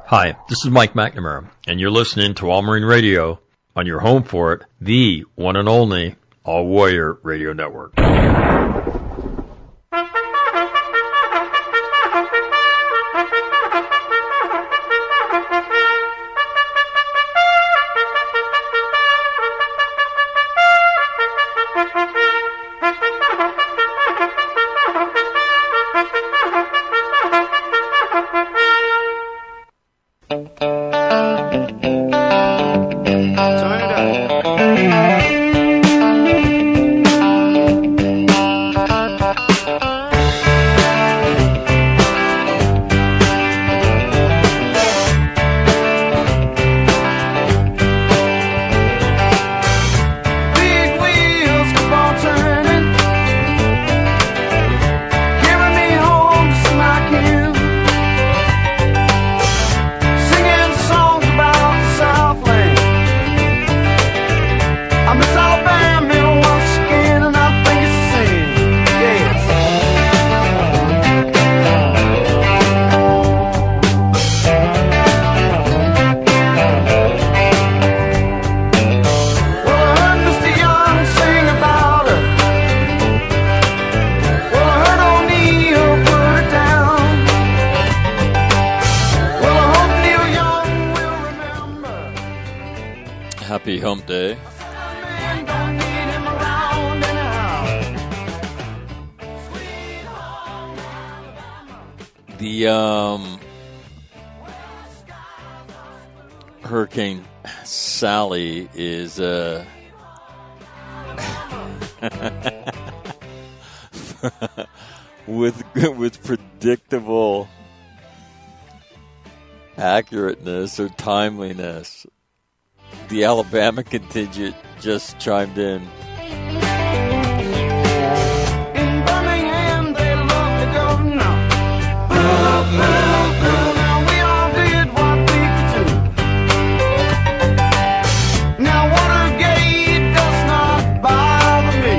Hi, this is Mike McNamara, and you're listening to All Marine Radio on your home for it, the one and only All Warrior Radio Network. Happy Hump Day. The Hurricane Sally is with predictable accurateness or timeliness. The Alabama contingent just chimed in. In Birmingham, they love to go now. Boo, boo, boo. Now we all did what we could do. Now Watergate does not bother me.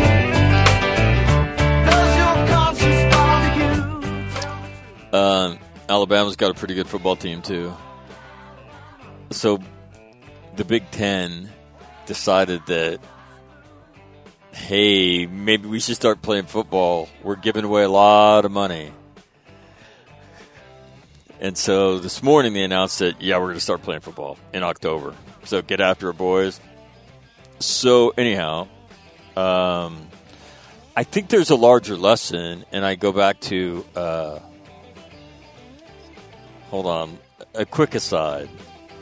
Does your conscience bother you? Alabama's got a pretty good football team, too. So the Big Ten decided that, hey, maybe we should start playing football. We're giving away a lot of money. And so this morning they announced that, yeah, we're going to start playing football in October. So get after it, boys. So anyhow, I think there's a larger lesson, and I go back to, hold on, a quick aside.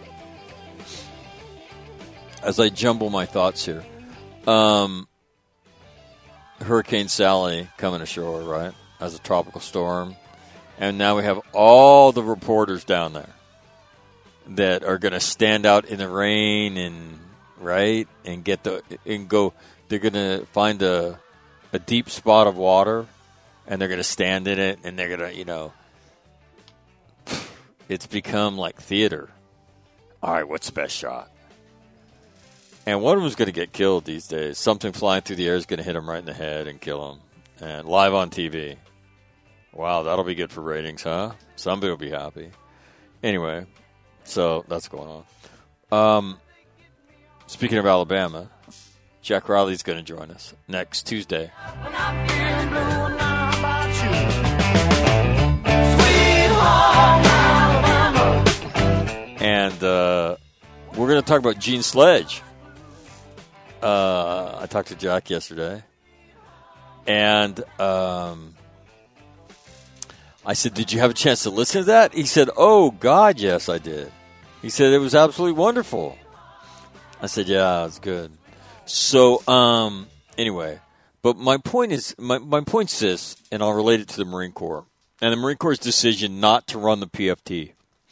As I jumble my thoughts here, Hurricane Sally coming ashore, right, as a tropical storm. And now we have all the reporters down there that are going to stand out in the rain and, right, and go. They're going to find a deep spot of water, and they're going to stand in it, and they're going to, it's become like theater. All right, what's the best shot? And one of them is going to get killed these days. Something flying through the air is going to hit him right in the head and kill him. And live on TV. Wow, that'll be good for ratings, huh? Somebody will be happy. Anyway, so that's going on. Speaking of Alabama, Jack Riley's going to join us next Tuesday. And we're going to talk about Gene Sledge. I talked to Jack yesterday, and I said, did you have a chance to listen to that? He said, oh, God, yes, I did. He said, it was absolutely wonderful. I said, yeah, it's good. So, anyway, but my point is this, and I'll relate it to the Marine Corps, and the Marine Corps' decision not to run the PFT.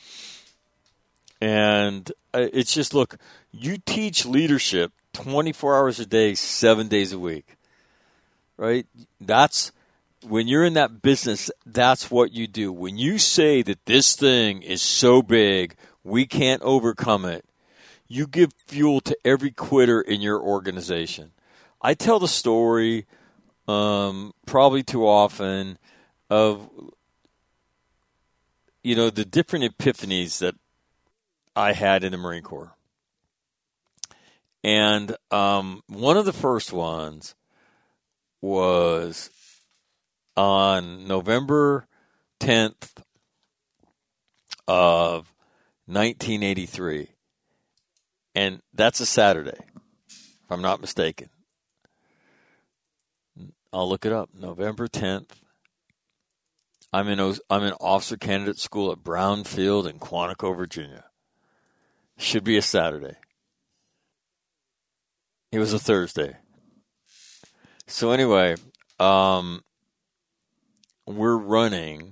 And it's just, look, you teach leadership 24 hours a day, 7 days a week, right? That's when you're in that business, that's what you do. When you say that this thing is so big, we can't overcome it, you give fuel to every quitter in your organization. I tell the story probably too often of, the different epiphanies that I had in the Marine Corps. And one of the first ones was on November 10th of 1983. And that's a Saturday, if I'm not mistaken. I'll look it up. November 10th. I'm in officer candidate school at Brown Field in Quantico, Virginia. Should be a Saturday. It was a Thursday. So anyway, we're running,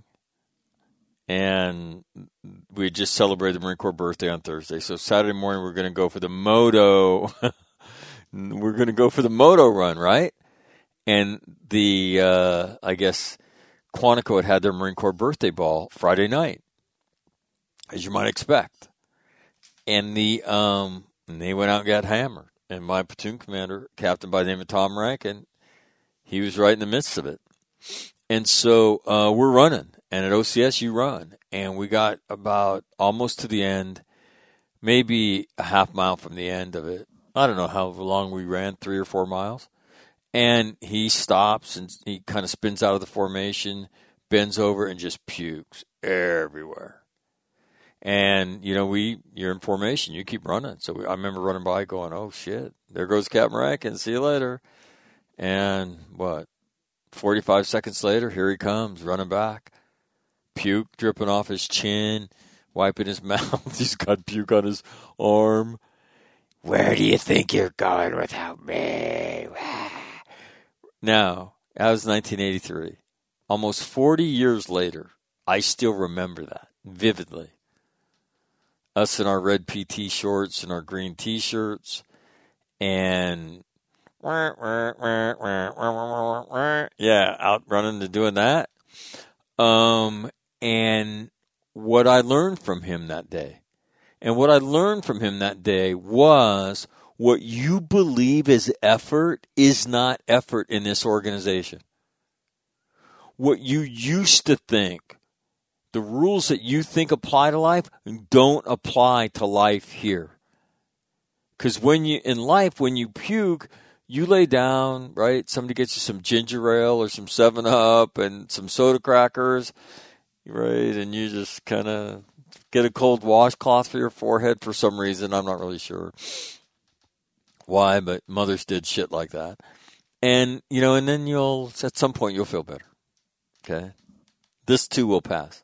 and we just celebrated the Marine Corps birthday on Thursday. So Saturday morning, we're going to go for the moto. We're going to go for the moto run, right? And the I guess Quantico had their Marine Corps birthday ball Friday night, as you might expect. And they went out and got hammered. And my platoon commander, captain by the name of Tom Rankin, he was right in the midst of it. And so we're running. And at OCS, you run. And we got about almost to the end, maybe a half mile from the end of it. I don't know how long we ran, 3 or 4 miles. And he stops and he kind of spins out of the formation, bends over, and just pukes everywhere. And, you're in formation. You keep running. So I remember running by going, oh, shit, there goes Captain Rankin. See you later. And 45 seconds later, here he comes, running back. Puke dripping off his chin, wiping his mouth. He's got puke on his arm. Where do you think you're going without me? Now, that was 1983. Almost 40 years later, I still remember that vividly. Us in our red PT shorts and our green T-shirts, and out running and doing that. And what I learned from him that day, was what you believe is effort is not effort in this organization. What you used to think, the rules that you think apply to life, don't apply to life here. Because when you puke, you lay down, right? Somebody gets you some ginger ale or some 7-Up and some soda crackers, right? And you just kind of get a cold washcloth for your forehead for some reason. I'm not really sure why, but mothers did shit like that. And, and then at some point you'll feel better. Okay? This too will pass.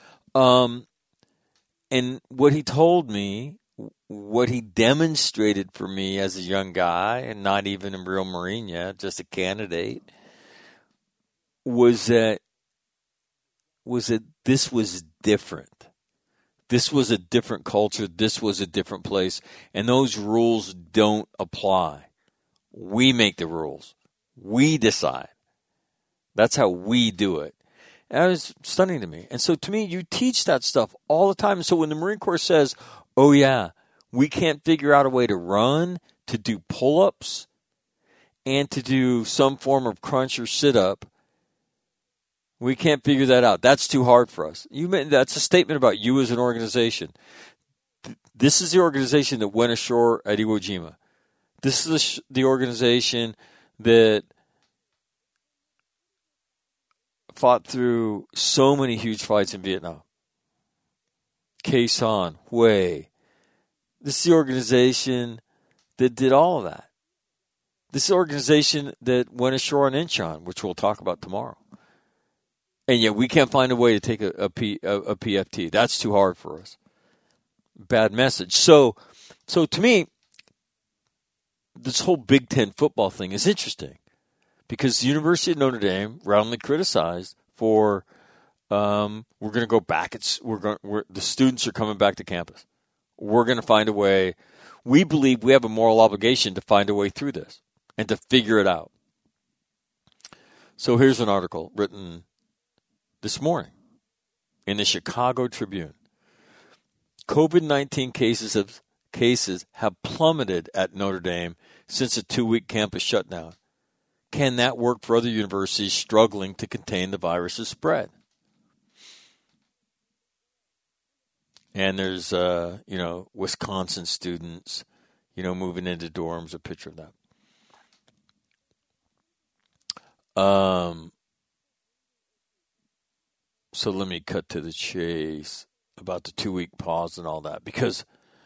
And what he told me, what he demonstrated for me as a young guy, and not even a real Marine yet, just a candidate, was that this was different. This was a different culture. This was a different place. And those rules don't apply. We make the rules. We decide. That's how we do it. And that was stunning to me. And so to me, you teach that stuff all the time. And so when the Marine Corps says, oh, yeah, we can't figure out a way to run, to do pull-ups, and to do some form of crunch or sit-up, we can't figure that out. That's too hard for us. That's a statement about you as an organization. This is the organization that went ashore at Iwo Jima. This is the organization that fought through so many huge fights in Vietnam. Khe Sanh, Hue. This is the organization that did all of that. This is the organization that went ashore on Incheon, which we'll talk about tomorrow. And yet we can't find a way to take a PFT. That's too hard for us. Bad message. So to me, this whole Big Ten football thing is interesting because the University of Notre Dame roundly criticized for we're going to go back. The students are coming back to campus. We're going to find a way. We believe we have a moral obligation to find a way through this and to figure it out. So here's an article written this morning in the Chicago Tribune. COVID-19 cases have plummeted at Notre Dame since a 2-week campus shutdown. Can that work for other universities struggling to contain the virus's spread? And there's, Wisconsin students, moving into dorms, a picture of that. So let me cut to the chase about the 2-week pause and all that. Because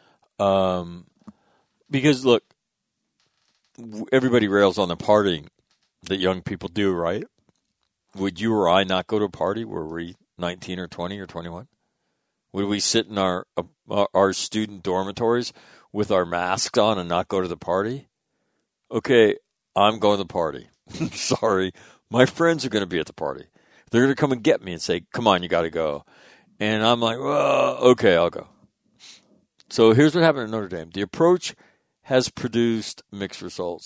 look, everybody rails on the partying that young people do, right? Would you or I not go to a party? Were we 19 or 20 or 21? Would we sit in our student dormitories with our masks on and not go to the party? Okay, I'm going to the party. Sorry. My friends are going to be at the party. They're going to come and get me and say, come on, you got to go. And I'm like, well, okay, I'll go. So here's what happened at Notre Dame. The approach has produced mixed results.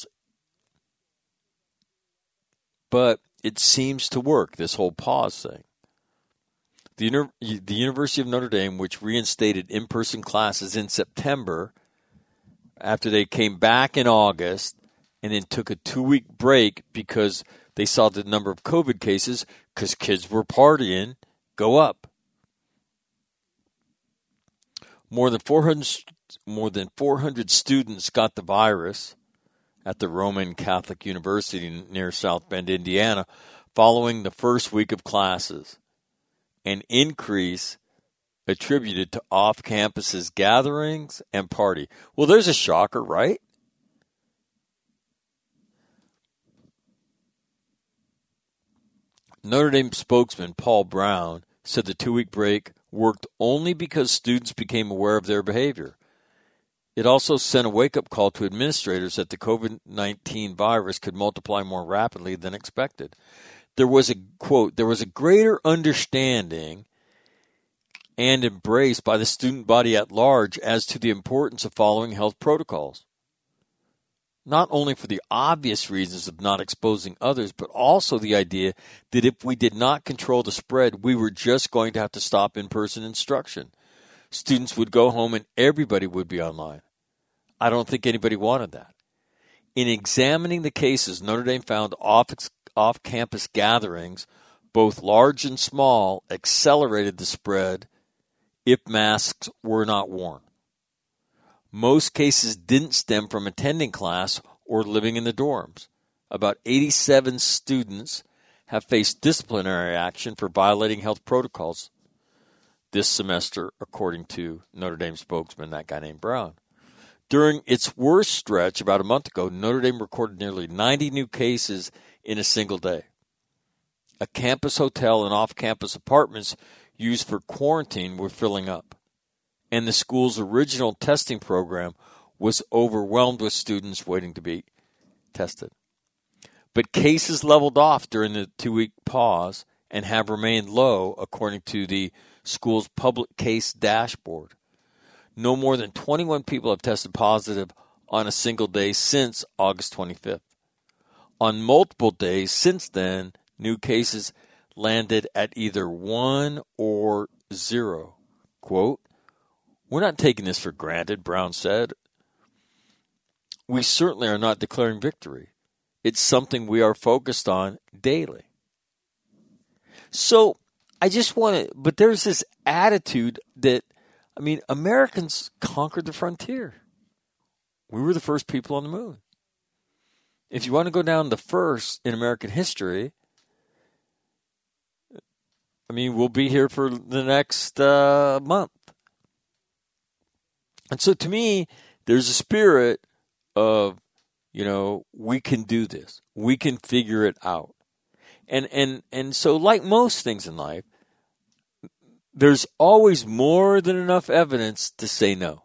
But it seems to work, this whole pause thing. The University of Notre Dame, which reinstated in-person classes in September after they came back in August and then took a 2-week break because they saw the number of COVID cases, because kids were partying, go up. More than 400 students got the virus at the Roman Catholic University near South Bend, Indiana, following the first week of classes. An increase attributed to off-campuses gatherings and party. Well, there's a shocker, right? Notre Dame spokesman Paul Brown said the 2-week break worked only because students became aware of their behavior. It also sent a wake-up call to administrators that the COVID-19 virus could multiply more rapidly than expected. There was a, quote, there was a greater understanding and embrace by the student body at large as to the importance of following health protocols. Not only for the obvious reasons of not exposing others, but also the idea that if we did not control the spread, we were just going to have to stop in-person instruction. Students would go home and everybody would be online. I don't think anybody wanted that. In examining the cases, Notre Dame found off-campus gatherings, both large and small, accelerated the spread if masks were not worn. Most cases didn't stem from attending class or living in the dorms. About 87 students have faced disciplinary action for violating health protocols this semester, according to Notre Dame spokesman, that guy named Brown. During its worst stretch about a month ago, Notre Dame recorded nearly 90 new cases in a single day. A campus hotel and off-campus apartments used for quarantine were filling up, and the school's original testing program was overwhelmed with students waiting to be tested. But cases leveled off during the 2-week pause and have remained low, according to the school's public case dashboard. No more than 21 people have tested positive on a single day since August 25th. On multiple days since then, new cases landed at either 1 or 0. Quote, "We're not taking this for granted," Brown said. "We certainly are not declaring victory. It's something we are focused on daily." So I just want to, but there's this attitude that, Americans conquered the frontier. We were the first people on the moon. If you want to go down the first in American history, we'll be here for the next month. And so to me, there's a spirit of, we can do this. We can figure it out. And so like most things in life, there's always more than enough evidence to say no.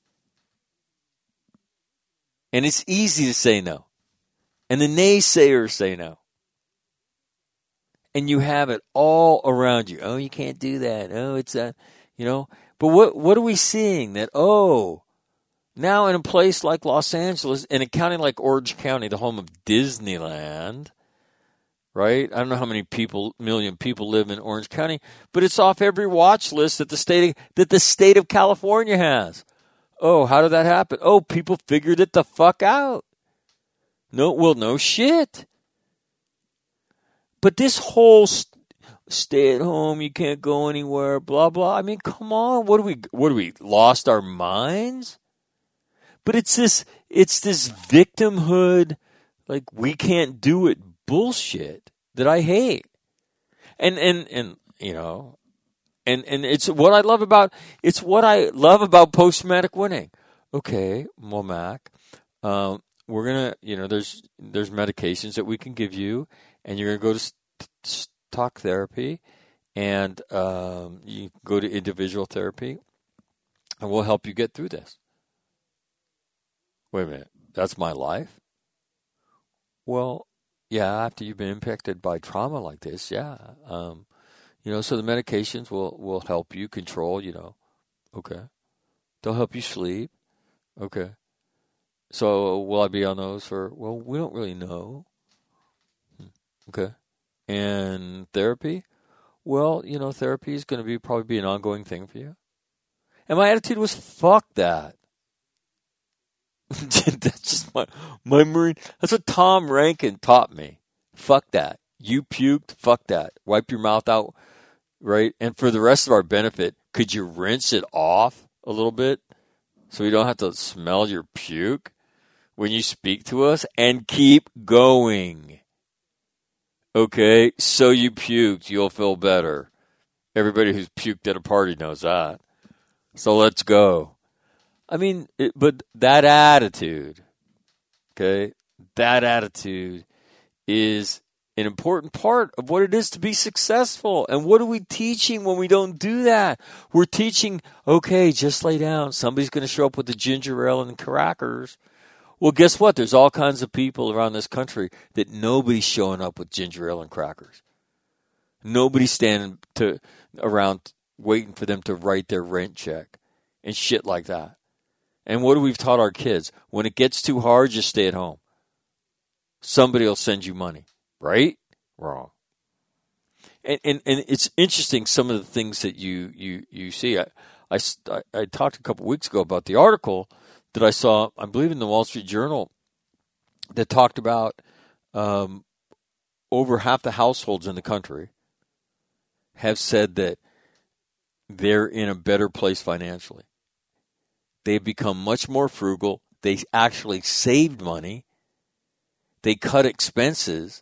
And it's easy to say no. And the naysayers say no. And you have it all around you. Oh, you can't do that. Oh, it's that, But what are we seeing? That, now in a place like Los Angeles, in a county like Orange County, the home of Disneyland, right? I don't know how many million people live in Orange County, but it's off every watch list that the state of California has. Oh, how did that happen? Oh, people figured it the fuck out. No shit. But this whole, stay at home, you can't go anywhere, blah, blah. I mean, come on. What are we, lost our minds? But it's this victimhood, like we can't do it bullshit that I hate. And you know, and it's what I love about post-traumatic winning. Okay, well, Mac, we're gonna, you know, there's medications that we can give you, and you're gonna go to talk therapy, and you go to individual therapy, and we'll help you get through this. Wait a minute, that's my life? Well, yeah, after you've been impacted by trauma like this, yeah. You know, so the medications will help you control, you know. Okay. They'll help you sleep. Okay. So will I be on those for, well, we don't really know. Okay. And therapy? Well, you know, therapy is going to probably be an ongoing thing for you. And my attitude was, fuck that. That's just my Marine. That's what Tom Rankin taught me. Fuck that. You puked. Fuck that. Wipe your mouth out, right? And for the rest of our benefit, could you rinse it off a little bit so we don't have to smell your puke when you speak to us? And keep going. Okay? So you puked. You'll feel better. Everybody who's puked at a party knows that. So let's go. I mean, but that attitude, okay, that attitude is an important part of what it is to be successful. And what are we teaching when we don't do that? We're teaching, okay, just lay down. Somebody's going to show up with the ginger ale and crackers. Well, guess what? There's all kinds of people around this country that nobody's showing up with ginger ale and crackers. Nobody's standing around waiting for them to write their rent check and shit like that. And what do we've taught our kids? When it gets too hard, just stay at home. Somebody will send you money. Right? Wrong. And it's interesting, some of the things that you see. I talked a couple weeks ago about the article that I saw, I believe in the Wall Street Journal, that talked about over half the households in the country have said that they're in a better place financially. They've become much more frugal. They actually saved money. They cut expenses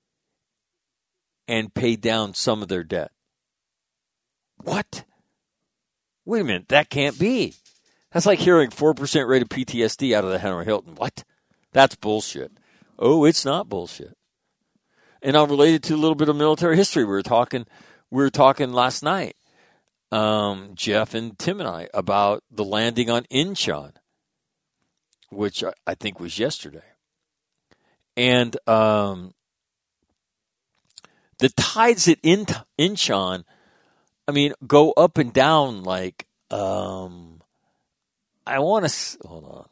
and paid down some of their debt. What? Wait a minute. That can't be. That's like hearing 4% rate of PTSD out of the Henry Hilton. What? That's bullshit. Oh, it's not bullshit. And I'll relate it to a little bit of military history. We were talking last night. Jeff and Tim and I, about the landing on Incheon, which I think was yesterday. And the tides at Incheon, I mean, go up and down like, I want to, hold on.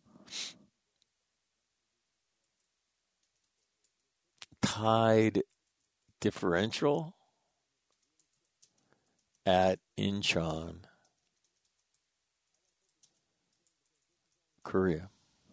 Tide differential at Incheon, Korea.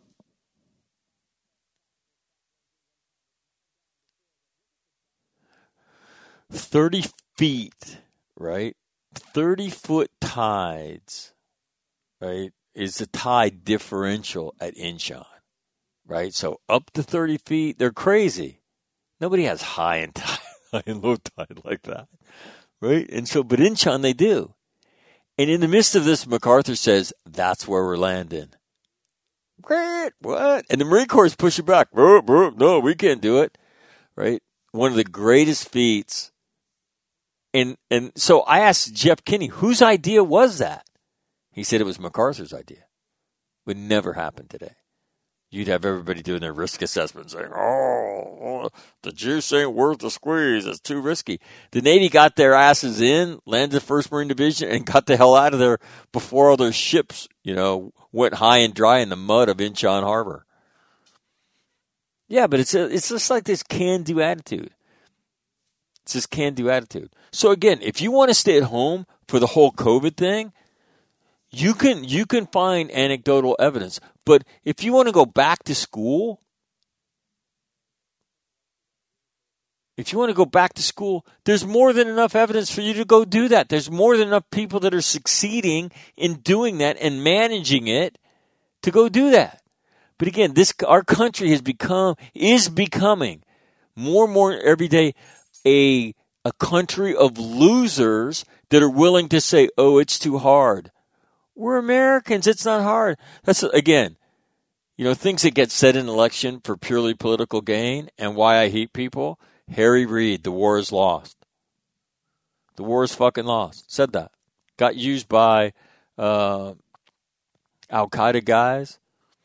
$30 feet, right? 30-foot tides, right, is the tide differential at Incheon, right? So up to 30 feet, they're crazy. Nobody has high and low tide like that. Right? And so, but Incheon, they do. And in the midst of this, MacArthur says, that's where we're landing. Great. What? And the Marine Corps is pushing back. No, we can't do it. Right? One of the greatest feats. And so I asked Jeff Kinney, whose idea was that? He said it was MacArthur's idea. Would never happen today. You'd have everybody doing their risk assessment saying, oh, the juice ain't worth the squeeze. It's too risky. The Navy got their asses in, landed the 1st Marine Division, and got the hell out of there before all those ships, you know, went high and dry in the mud of Incheon Harbor. Yeah, but it's just like this can-do attitude. It's this can-do attitude. So again, if you want to stay at home for the whole COVID thing, you can find anecdotal evidence. But if you want to go back to school, If you want to go back to school, there's more than enough evidence for you to go do that. There's more than enough people that are succeeding in doing that and managing it to go do that. But again, our country is becoming more and more every day a country of losers that are willing to say, "Oh, it's too hard." We're Americans. It's not hard. That's again, things that get said in an election for purely political gain and why I hate people. Harry Reid, the war is lost. The war is fucking lost. Said that. Got used by Al-Qaeda guys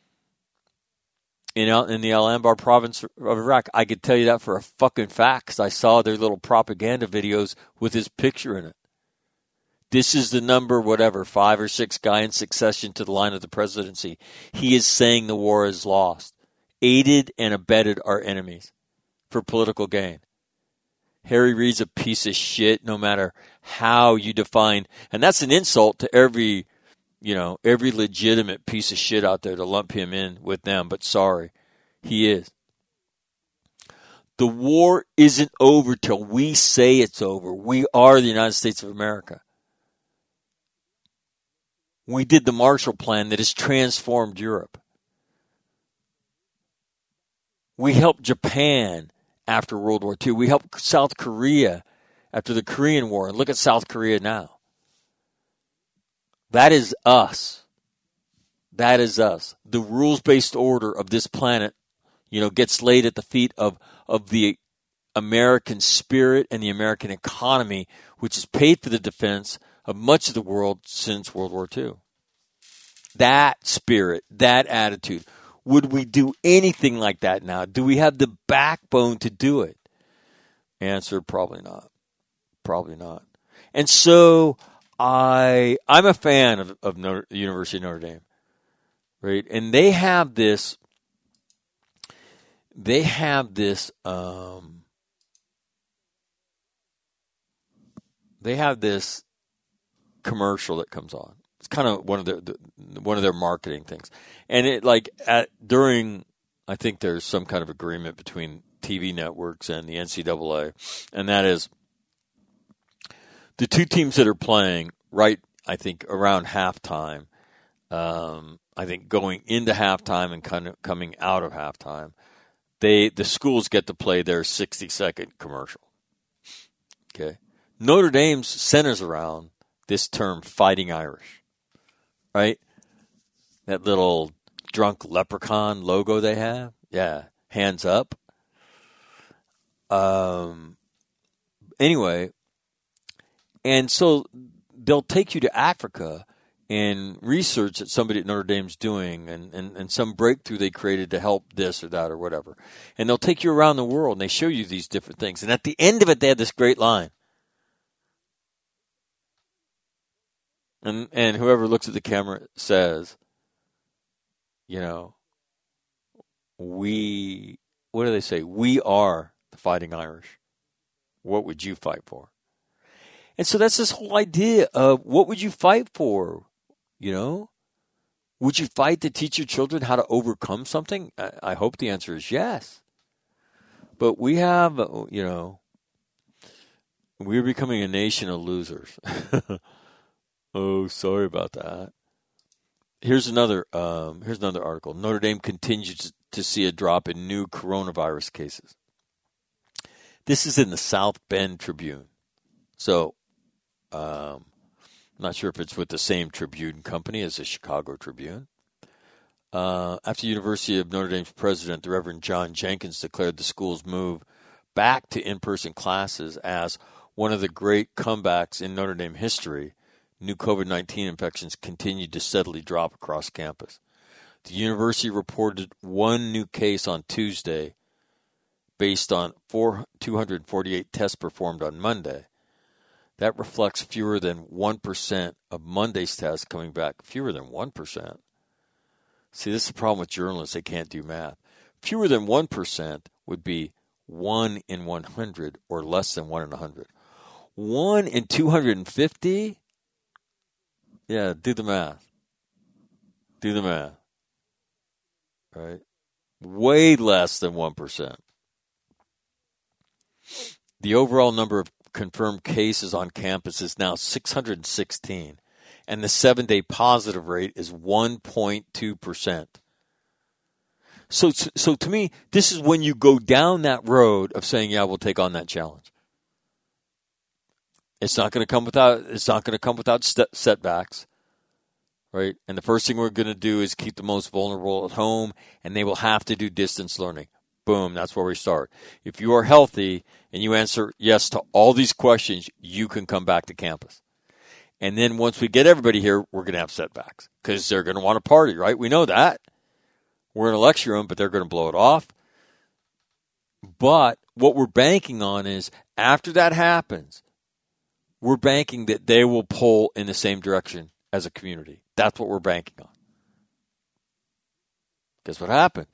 in the Al-Anbar province of Iraq. I could tell you that for a fucking fact because I saw their little propaganda videos with his picture in it. This is the number, 5 or 6 guy in succession to the line of the presidency. He is saying the war is lost. Aided and abetted our enemies for political gain. Harry Reid's a piece of shit no matter how you define. And that's an insult to every legitimate piece of shit out there to lump him in with them. But sorry, he is. The war isn't over till we say it's over. We are the United States of America. We did the Marshall Plan that has transformed Europe. We helped Japan after World War II. We helped South Korea after the Korean War. And look at South Korea now. That is us. That is us. The rules-based order of this planet, gets laid at the feet of the American spirit and the American economy, which has paid for the defense of much of the world since World War II. That spirit, that attitude. Would we do anything like that now? Do we have the backbone to do it? Answer, probably not. Probably not. And so I'm a fan of the University of Notre Dame, right? And they have this commercial that comes on. It's kind of one of their marketing things. And it during, I think there's some kind of agreement between TV networks and the NCAA, and that is the two teams that are playing right, I think, around halftime, I think going into halftime and kind of coming out of halftime, the schools get to play their 60-second commercial. Okay. Notre Dame centers around this term Fighting Irish, right? That little drunk leprechaun logo they have. Yeah. Hands up. Anyway, and so they'll take you to Africa and research that somebody at Notre Dame's doing and some breakthrough they created to help this or that or whatever. And they'll take you around the world and they show you these different things. And at the end of it, they have this great line. And whoever looks at the camera says, what do they say? We are the Fighting Irish. What would you fight for? And so that's this whole idea of what would you fight for? Would you fight to teach your children how to overcome something? I hope the answer is yes. But we have, we're becoming a nation of losers. Oh, sorry about that. Here's another article. Notre Dame continues to see a drop in new coronavirus cases. This is in the South Bend Tribune. So, I'm not sure if it's with the same Tribune company as the Chicago Tribune. After University of Notre Dame's president, the Reverend John Jenkins, declared the school's move back to in-person classes as one of the great comebacks in Notre Dame history, new COVID-19 infections continued to steadily drop across campus. The university reported one new case on Tuesday based on 248 tests performed on Monday. That reflects fewer than 1% of Monday's tests coming back. Fewer than 1%. See, this is the problem with journalists. They can't do math. Fewer than 1% would be 1 in 100 or less than 1 in 100. 1 in 250? Yeah, do the math. Do the math. Right? Way less than 1%. The overall number of confirmed cases on campus is now 616, and the 7-day positive rate is 1.2%. So to me, this is when you go down that road of saying, yeah, we'll take on that challenge. It's not going to come without setbacks, right? And the first thing we're going to do is keep the most vulnerable at home, and they will have to do distance learning. Boom, that's where we start. If you are healthy and you answer yes to all these questions, you can come back to campus. And then once we get everybody here, we're going to have setbacks because they're going to want to party, right? We know that. We're in a lecture room, but they're going to blow it off. But what we're banking on is after that happens, we're banking that they will pull in the same direction as a community. That's what we're banking on. Guess what happened?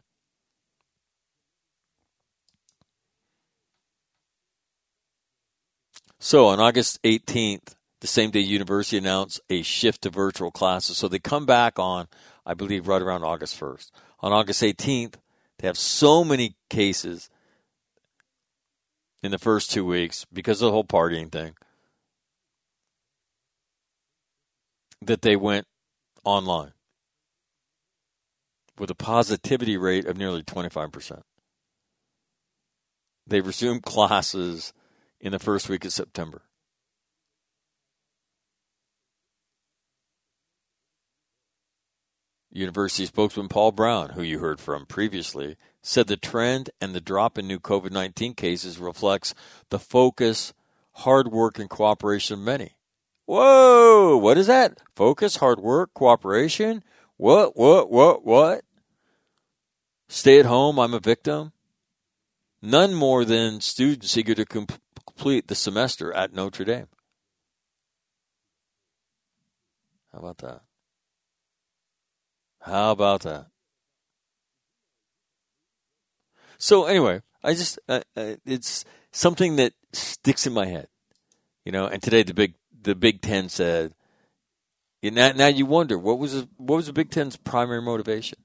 So on August 18th, the same day university announced a shift to virtual classes. So they come back on, I believe, right around August 1st. On August 18th, they have so many cases in the first 2 weeks because of the whole partying thing that they went online with a positivity rate of nearly 25%. They resumed classes in the first week of September. University spokesman Paul Brown, who you heard from previously, said the trend and the drop in new COVID-19 cases reflects the focus, hard work, and cooperation of many. Whoa, what is that? Focus, hard work, cooperation? What? Stay at home, I'm a victim? None more than students eager to complete the semester at Notre Dame. How about that? How about that? So anyway, I just it's something that sticks in my head, And today the Big Ten said, now you wonder what was the Big Ten's primary motivation?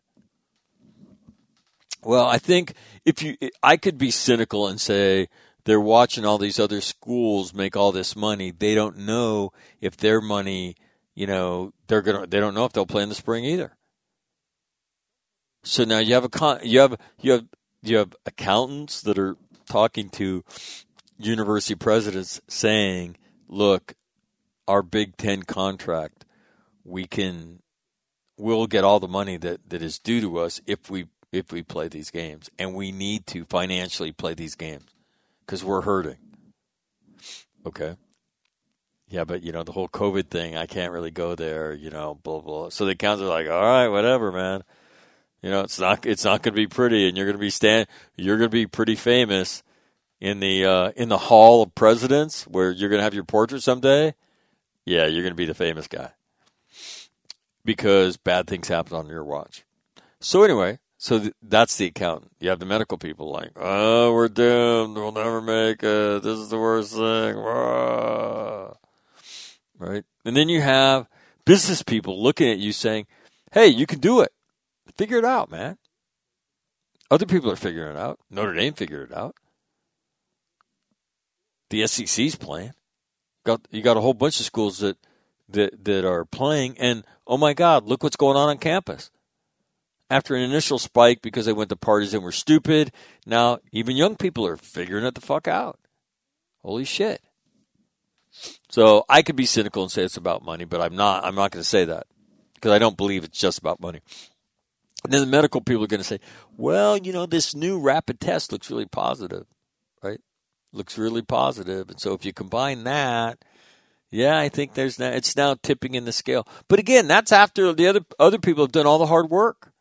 Well, I think I could be cynical and say they're watching all these other schools make all this money. They don't know if their money, they don't know if they'll play in the spring either. So now you have accountants that are talking to university presidents saying, "Look, our Big Ten contract, we'll get all the money that is due to us if we play these games, and we need to financially play these games because we're hurting." Okay. Yeah, but the whole COVID thing, I can't really go there. Blah blah. So the accountants are like, "All right, whatever, man. It's not going to be pretty, and you're going to be pretty famous in the Hall of Presidents where you're going to have your portrait someday. Yeah, you're going to be the famous guy because bad things happen on your watch." So anyway, that's the accountant. You have the medical people like, "Oh, we're doomed. We'll never make it. This is the worst thing." Right? And then you have business people looking at you saying, "Hey, you can do it. Figure it out, man." Other people are figuring it out. Notre Dame figured it out. The SEC's playing. You got a whole bunch of schools that are playing, and oh my God, look what's going on campus. After an initial spike because they went to parties and were stupid, now even young people are figuring it the fuck out. Holy shit. So I could be cynical and say it's about money, but I'm not going to say that because I don't believe it's just about money. And then the medical people are going to say, "Well, this new rapid test looks really positive, right? Looks really positive." And so if you combine that, yeah, I think it's now tipping in the scale. But again, that's after the other people have done all the hard work.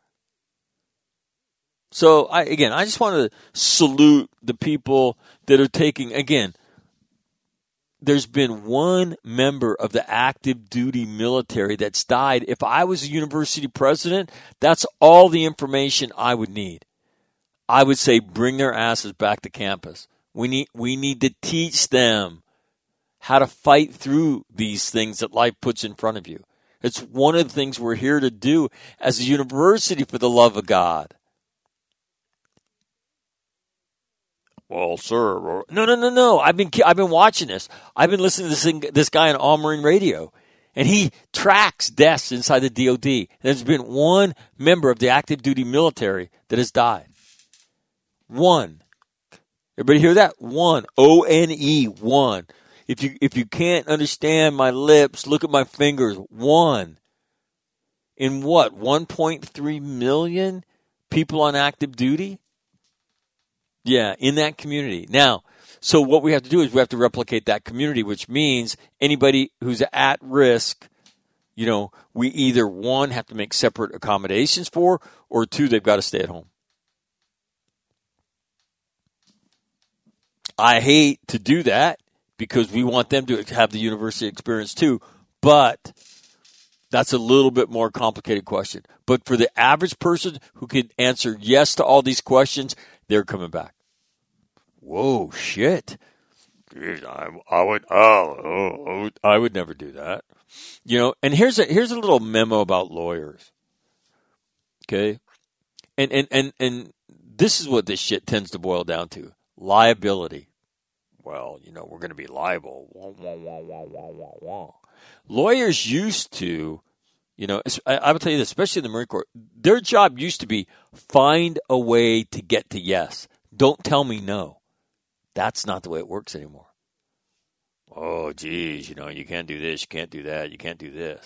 So I just want to salute the people that are taking, again, there's been one member of the active duty military that's died. If I was a university president, that's all the information I would need. I would say bring their asses back to campus. We need to teach them how to fight through these things that life puts in front of you. It's one of the things we're here to do as a university, for the love of God. Well, sir, no. I've been watching this. I've been listening to this guy on All Marine Radio, and he tracks deaths inside the DOD. There's been one member of the active duty military that has died. One. Everybody hear that? One. O-N-E. One. If you can't understand my lips, look at my fingers. One. In what? 1.3 million people on active duty? Yeah, in that community. Now, so what we have to do is we have to replicate that community, which means anybody who's at risk, we either, one, have to make separate accommodations for, or two, they've got to stay at home. I hate to do that because we want them to have the university experience too, but that's a little bit more complicated question. But for the average person who can answer yes to all these questions, they're coming back. Whoa, shit. I would never do that. And here's a little memo about lawyers. Okay? And this is what this shit tends to boil down to. Liability. Well, we're going to be liable. Wah, wah, wah, wah, wah, wah, wah. Lawyers used to, I will tell you this, especially in the Marine Corps, their job used to be find a way to get to yes. Don't tell me no. That's not the way it works anymore. Oh, geez, you can't do this, you can't do that, you can't do this.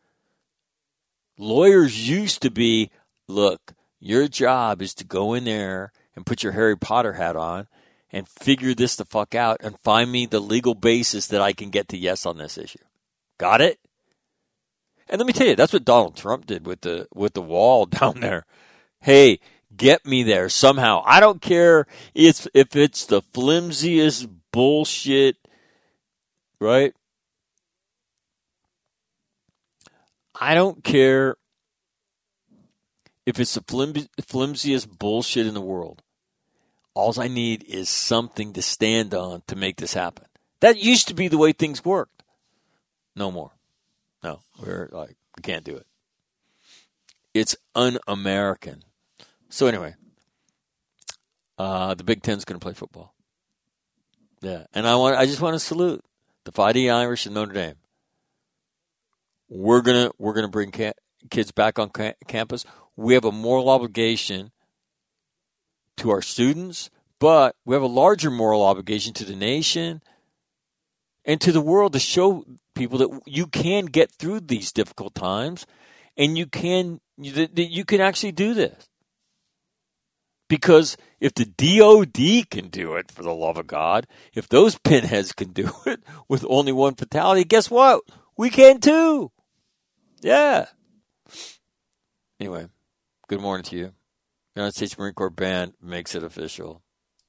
Lawyers used to be, look, your job is to go in there and put your Harry Potter hat on and figure this the fuck out and find me the legal basis that I can get to yes on this issue. Got it? And let me tell you, that's what Donald Trump did with the wall down there. Hey, get me there somehow. I don't care if it's the flimsiest bullshit, right? I don't care if it's the flimsiest bullshit in the world. All I need is something to stand on to make this happen. That used to be the way things worked. No more. No, we can't do it. It's un-American. So anyway, the Big Ten's going to play football. Yeah, and I just want to salute the Fighting Irish and Notre Dame. We're gonna bring kids back on campus. We have a moral obligation to our students, but we have a larger moral obligation to the nation and to the world to show people that you can get through these difficult times, and you can actually do this. Because if the DOD can do it, for the love of God, if those pinheads can do it with only one fatality, guess what? We can too. Yeah. Anyway, good morning to you. United States Marine Corps Band makes it official.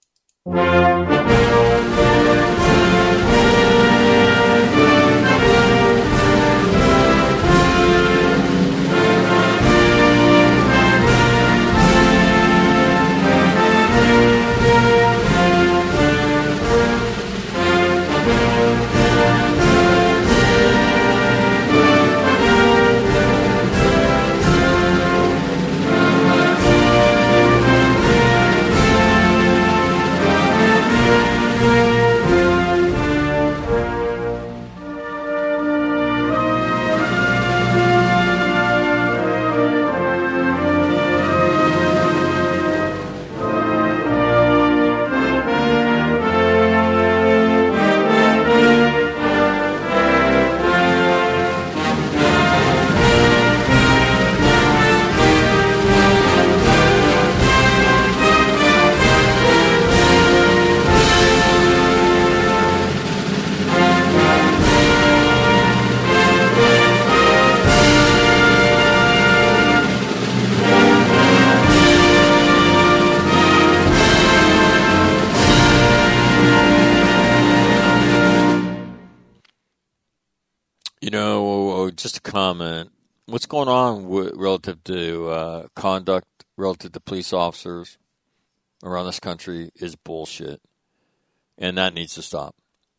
Just a comment. What's going on relative to conduct relative to police officers around this country is bullshit. And that needs to stop.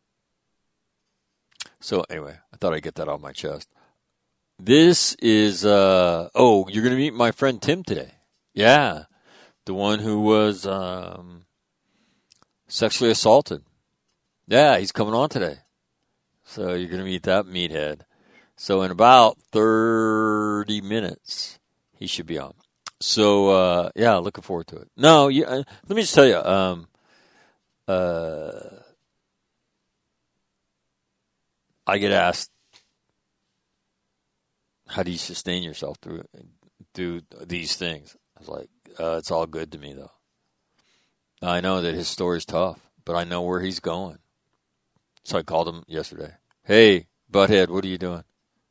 So anyway, I thought I'd get that off my chest. This is, you're going to meet my friend Tim today. Yeah. The one who was sexually assaulted. Yeah, he's coming on today. So you're going to meet that meathead. So in about 30 minutes, he should be on. So, yeah, looking forward to it. No, let me just tell you, I get asked, how do you sustain yourself through these things? I was like, it's all good to me, though. I know that his story's tough, but I know where he's going. So I called him yesterday. Hey, butthead, what are you doing?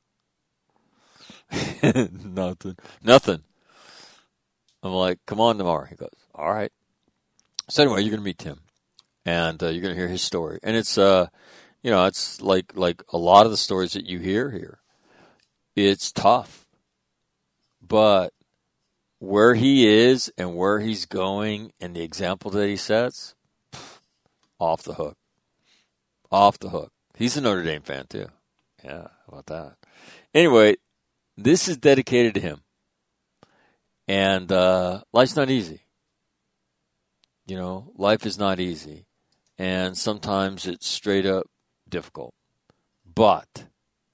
Nothing. I'm like, come on tomorrow. He goes, all right. So anyway, you're going to meet Tim, and you're going to hear his story. And it's, it's like a lot of the stories that you hear here. It's tough, but where he is and where he's going and the example that he sets, off the hook. Off the hook. He's a Notre Dame fan, too. Yeah, how about that? Anyway, this is dedicated to him. And life's not easy. You know, life is not easy. And sometimes it's straight up difficult. But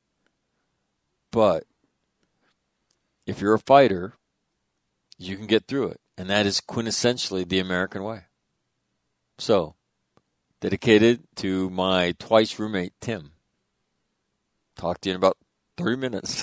if you're a fighter, you can get through it. And that is quintessentially the American way. So, dedicated to my twice roommate, Tim. Talk to you in about 30 minutes.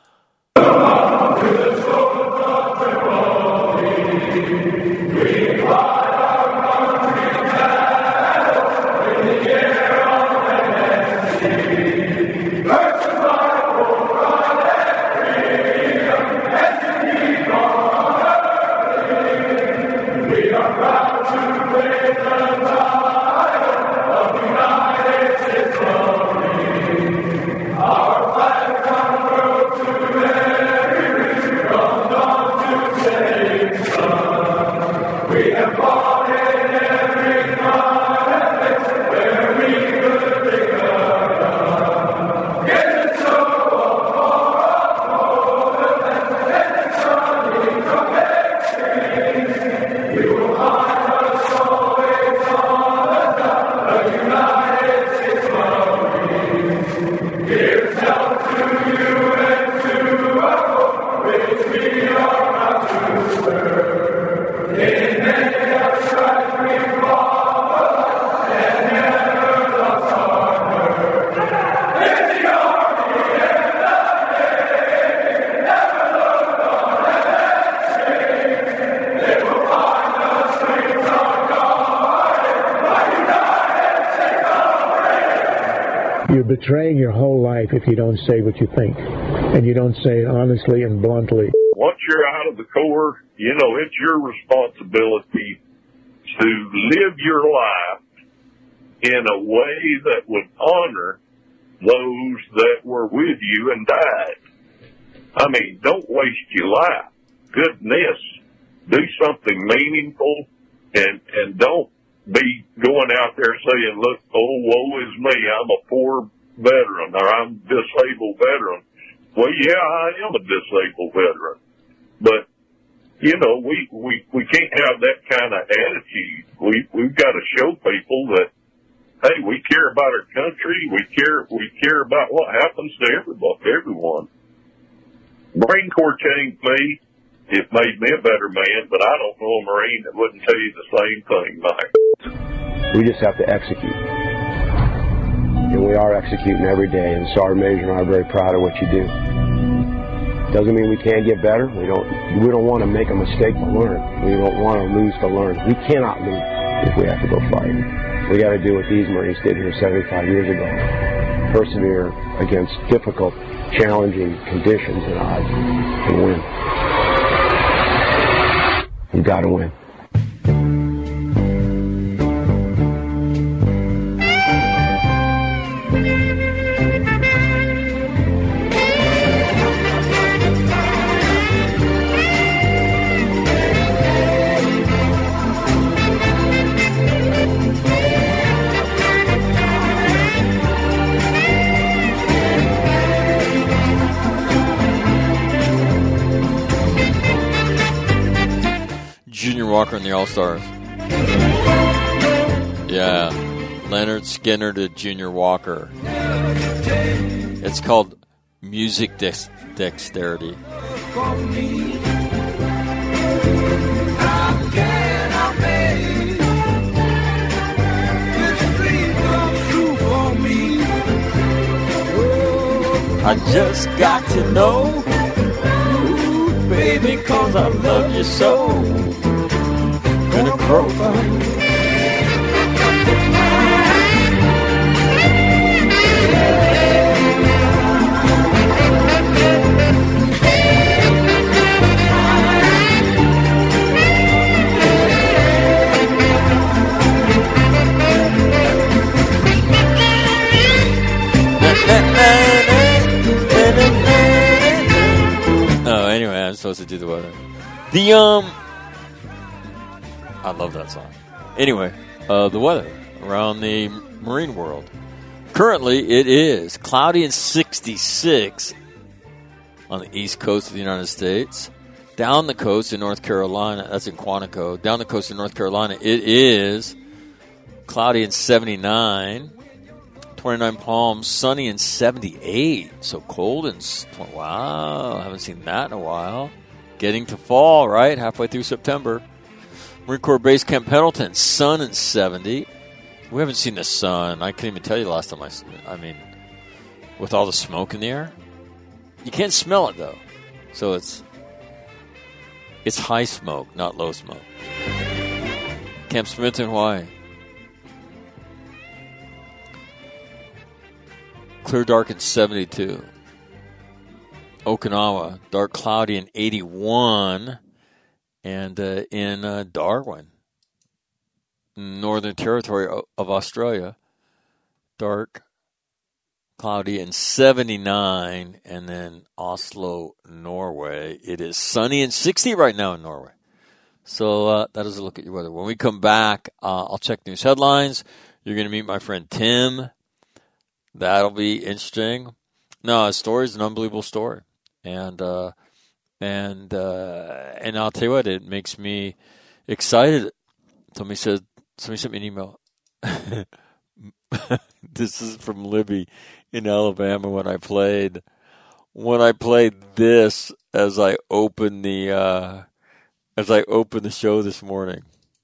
You're betraying your whole life if you don't say what you think, and you don't say it honestly and bluntly. Once you're out of the Corps, you know, it's your responsibility to live your life in a way that would honor those that were with you and died. I mean, don't waste your life. Goodness, do something meaningful, and don't be going out there saying, look, oh, woe is me, I'm a poor veteran, or I'm a disabled veteran. Well, yeah, I am a disabled veteran. But, you know, we can't have that kind of attitude. We've got to show people that, hey, we care about our country, we care about what happens to everyone. Marine Corps changed me. It made me a better man, but I don't know a Marine that wouldn't tell you the same thing, Mike. We just have to execute. And we are executing every day, and Sergeant Major and I are very proud of what you do. Doesn't mean we can't get better. We don't want to make a mistake to learn. We don't want to lose to learn. We cannot lose if we have to go fight. We got to do what these Marines did here 75 years ago. Persevere against difficult, challenging conditions and odds and win. You got to win. Junior Walker and the All-Stars. Yeah, Leonard Skinner to Junior Walker. It's called Music Dexterity. I just got to know, ooh, baby, 'cause I love you so. Gonna crow for you. Oh, anyway, I'm supposed to do the weather. I love that song. Anyway, the weather around the marine world. Currently, it is cloudy and 66 on the east coast of the United States. Down the coast in North Carolina, that's in Quantico. Down the coast in North Carolina, it is cloudy and 79. 29 Palms, sunny and 78. So cold and wow, haven't seen that in a while. Getting to fall, right? Halfway through September. Marine Corps Base Camp Pendleton, sun and 70. We haven't seen the sun. I can't even tell you the last time I mean, with all the smoke in the air. You can't smell it, though. So it's high smoke, not low smoke. Camp Smith in Hawaii. Clear, dark, and 72. Okinawa, dark, cloudy, and 81. And in Darwin, Northern Territory of Australia, dark, cloudy, and 79. And then Oslo, Norway, it is sunny and 60 right now in Norway. So that is a look at your weather. When we come back, I'll check news headlines. You're going to meet my friend Tim. That'll be interesting. No, his story is an unbelievable story, and I'll tell you what, it makes me excited. Somebody sent me an email. This is from Libby in Alabama. When I played this as I opened the show this morning.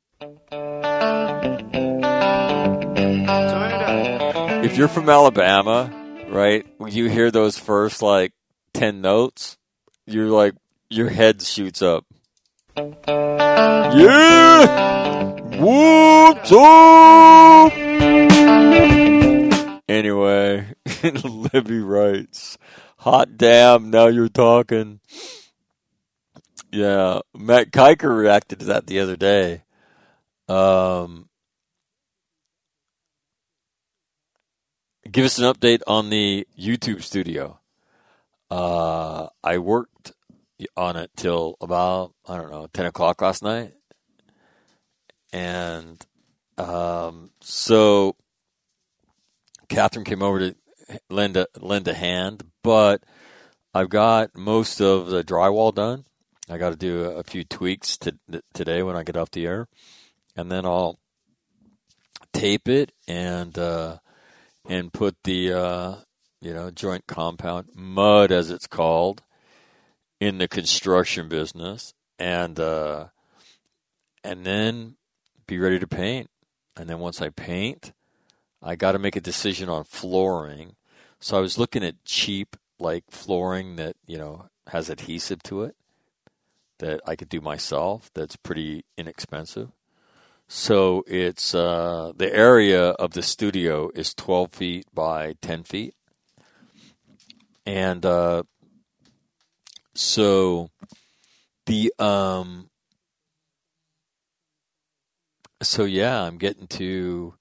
If you're from Alabama, right, when you hear those first, 10 notes, you're like, your head shoots up. Yeah! What's up? Anyway, Libby writes, hot damn, now you're talking. Yeah, Matt Kiker reacted to that the other day. Give us an update on the YouTube studio. I worked on it till about, 10 o'clock last night. And so Catherine came over to lend a hand, but I've got most of the drywall done. I got to do a few tweaks today when I get off the air. And then I'll tape it and put the joint compound, mud as it's called, in the construction business, and then be ready to paint. And then once I paint, I got to make a decision on flooring. So I was looking at cheap flooring that has adhesive to it that I could do myself. That's pretty inexpensive. So it's the area of the studio is 12 feet by 10 feet. And so the I'm getting to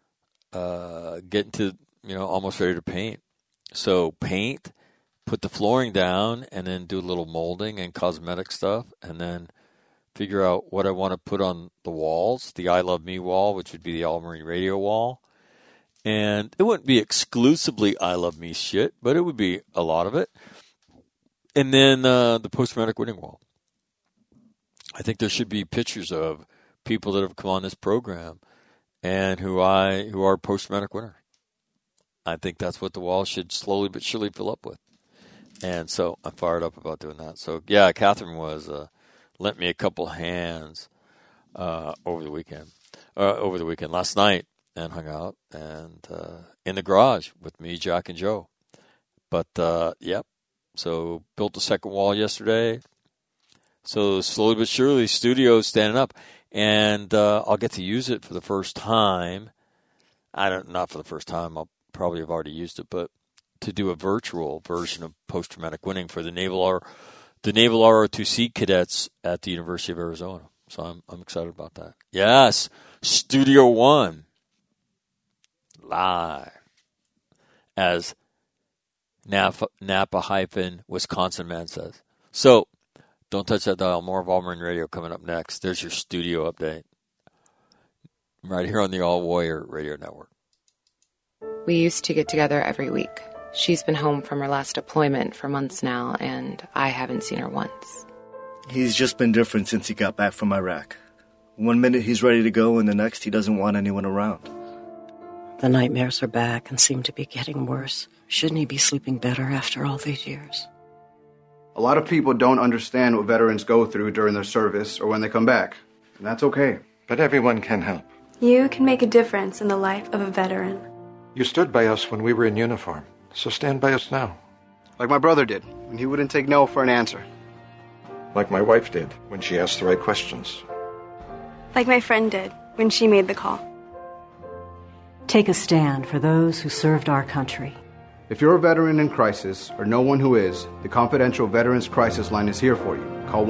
almost ready to paint. So paint, put the flooring down, and then do a little molding and cosmetic stuff, and then figure out what I want to put on the walls, the I Love Me wall, which would be the All Marine Radio wall. And it wouldn't be exclusively I Love Me shit, but it would be a lot of it. And then the post-traumatic winning wall. I think there should be pictures of people that have come on this program and who are post-traumatic winner. I think that's what the wall should slowly but surely fill up with. And so I'm fired up about doing that. So, yeah, Catherine lent me a couple hands over the weekend last night, and hung out and in the garage with me, Jack, and Joe. But, yep, so built the second wall yesterday. So slowly but surely, studio's standing up. And I'll get to use it for the first time. Not for the first time. I'll probably have already used it, but to do a virtual version of post-traumatic winning for the Naval ROTC cadets at the University of Arizona. So I'm excited about that. Yes, Studio One live, as Napa-Wisconsin man says. So don't touch that dial. More of All Marine Radio coming up next. There's your studio update right here on the All Warrior Radio Network. We used to get together every week. She's been home from her last deployment for months now, and I haven't seen her once. He's just been different since he got back from Iraq. One minute he's ready to go, and the next he doesn't want anyone around. The nightmares are back and seem to be getting worse. Shouldn't he be sleeping better after all these years? A lot of people don't understand what veterans go through during their service or when they come back, and that's okay. But everyone can help. You can make a difference in the life of a veteran. You stood by us when we were in uniform, so stand by us now. Like my brother did, when he wouldn't take no for an answer. Like my wife did, when she asked the right questions. Like my friend did, when she made the call. Take a stand for those who served our country. If you're a veteran in crisis, or know one who is, the confidential Veterans Crisis Line is here for you. Call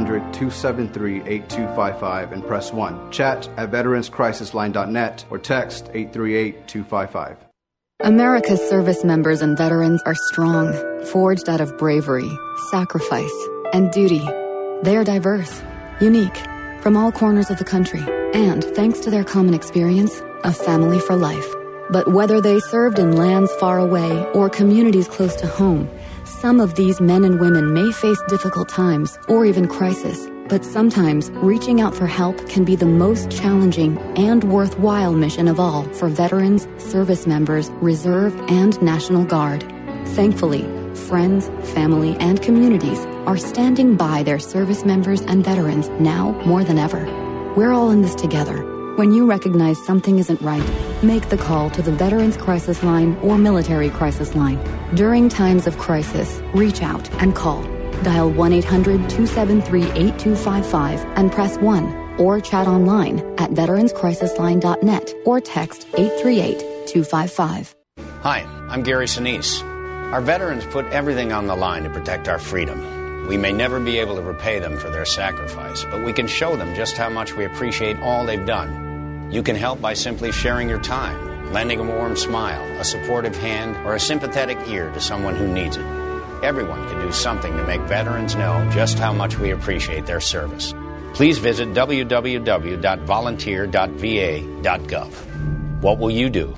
1-800-273-8255 and press 1. Chat at veteranscrisisline.net or text 838-255. America's service members and veterans are strong, forged out of bravery, sacrifice, and duty. They are diverse, unique, from all corners of the country, and, thanks to their common experience, a family for life. But whether they served in lands far away or communities close to home, some of these men and women may face difficult times or even crisis. But sometimes reaching out for help can be the most challenging and worthwhile mission of all for veterans, service members, reserve, and National Guard. Thankfully, friends, family, and communities are standing by their service members and veterans now more than ever. We're all in this together. When you recognize something isn't right, make the call to the Veterans Crisis Line or Military Crisis Line. During times of crisis, reach out and call. Dial 1-800-273-8255 and press 1, or chat online at veteranscrisisline.net or text 838-255. Hi, I'm Gary Sinise. Our veterans put everything on the line to protect our freedom. We may never be able to repay them for their sacrifice, but we can show them just how much we appreciate all they've done. You can help by simply sharing your time, lending a warm smile, a supportive hand, or a sympathetic ear to someone who needs it. Everyone can do something to make veterans know just how much we appreciate their service. Please visit www.volunteer.va.gov. What will you do?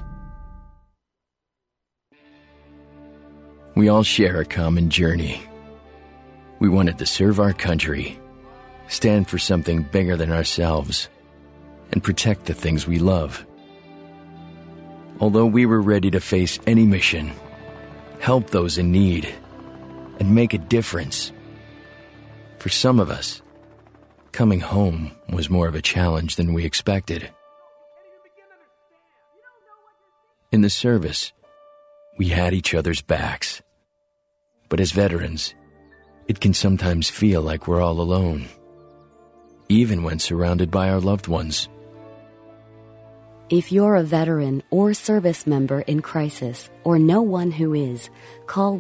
We all share a common journey. We wanted to serve our country, stand for something bigger than ourselves, and protect the things we love. Although we were ready to face any mission, help those in need, and make a difference, for some of us, coming home was more of a challenge than we expected. In the service, we had each other's backs. But as veterans, it can sometimes feel like we're all alone, even when surrounded by our loved ones. If you're a veteran or service member in crisis or know one who is, call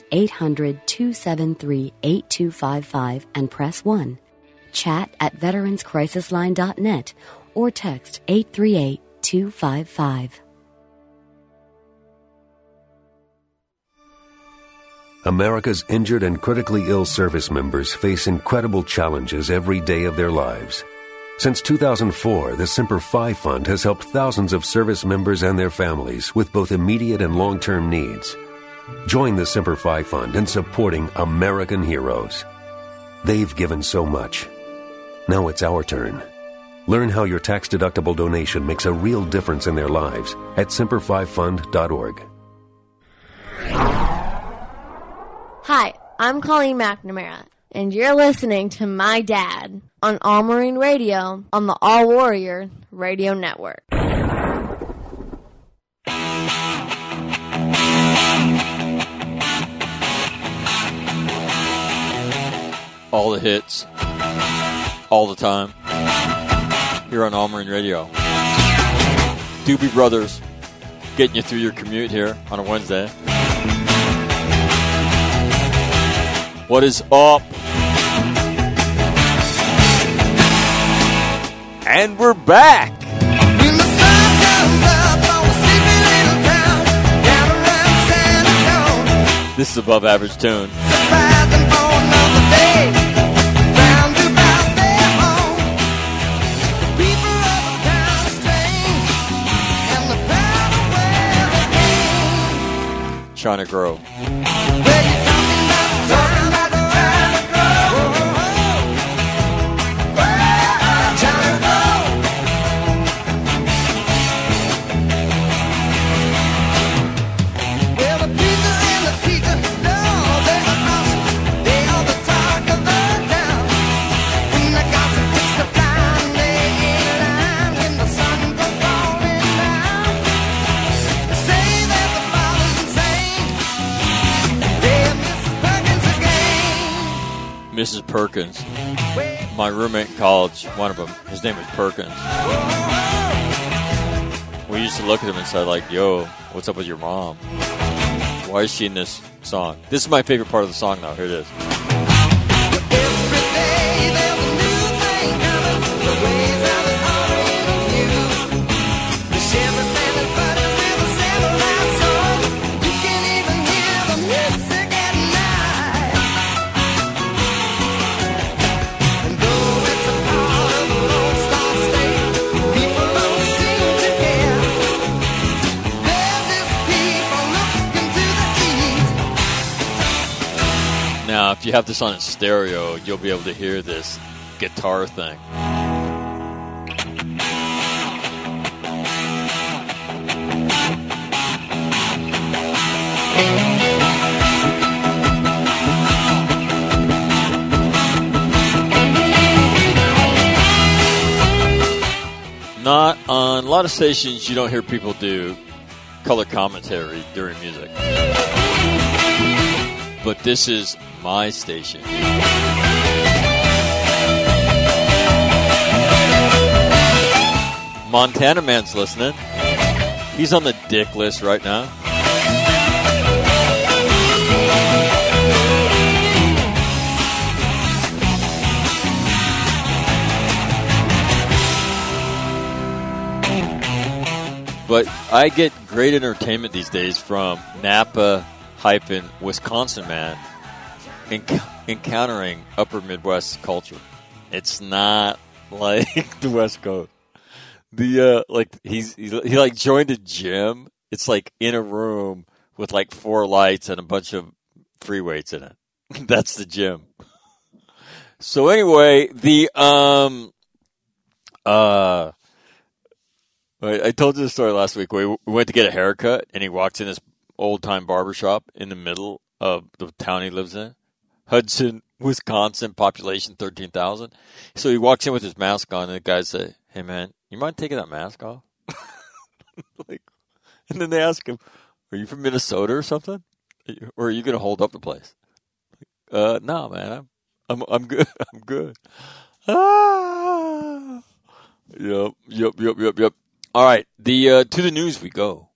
1-800-273-8255 and press 1. Chat at veteranscrisisline.net or text 838-255. America's injured and critically ill service members face incredible challenges every day of their lives. Since 2004, the Semper Fi Fund has helped thousands of service members and their families with both immediate and long-term needs. Join the Semper Fi Fund in supporting American heroes. They've given so much. Now it's our turn. Learn how your tax-deductible donation makes a real difference in their lives at Semper5Fund.org. Hi, I'm Colleen McNamara, and you're listening to My Dad on All Marine Radio on the All Warrior Radio Network. All the hits, all the time, here on All Marine Radio. Doobie Brothers, getting you through your commute here on a Wednesday. What is up? And we're back. This is Above Average Tune. China Grove. Mrs. Perkins, my roommate in college, one of them, his name was Perkins. We used to look at him and say, like, yo, what's up with your mom? Why is she in this song? This is my favorite part of the song, though. Here it is. Now, if you have this on in stereo, you'll be able to hear this guitar thing. Not on a lot of stations, you don't hear people do color commentary during music. But this is my station. Montana Man's listening. He's on the dick list right now. But I get great entertainment these days from Napa-Wisconsin Man encountering upper Midwest culture. It's not like the West Coast. The he like joined a gym. It's like in a room with like 4 lights and a bunch of free weights in it. That's the gym. So anyway, I told you the story last week. We went to get a haircut, and he walks in this old-time barbershop in the middle of the town he lives in. Hudson, Wisconsin, population 13,000. So he walks in with his mask on, and the guys say, "Hey, man, you mind taking that mask off?" And then they ask him, "Are you from Minnesota or something? Or are you going to hold up the place?" No, man, I'm good. I'm good. Ah. Yep. All right, to the news we go.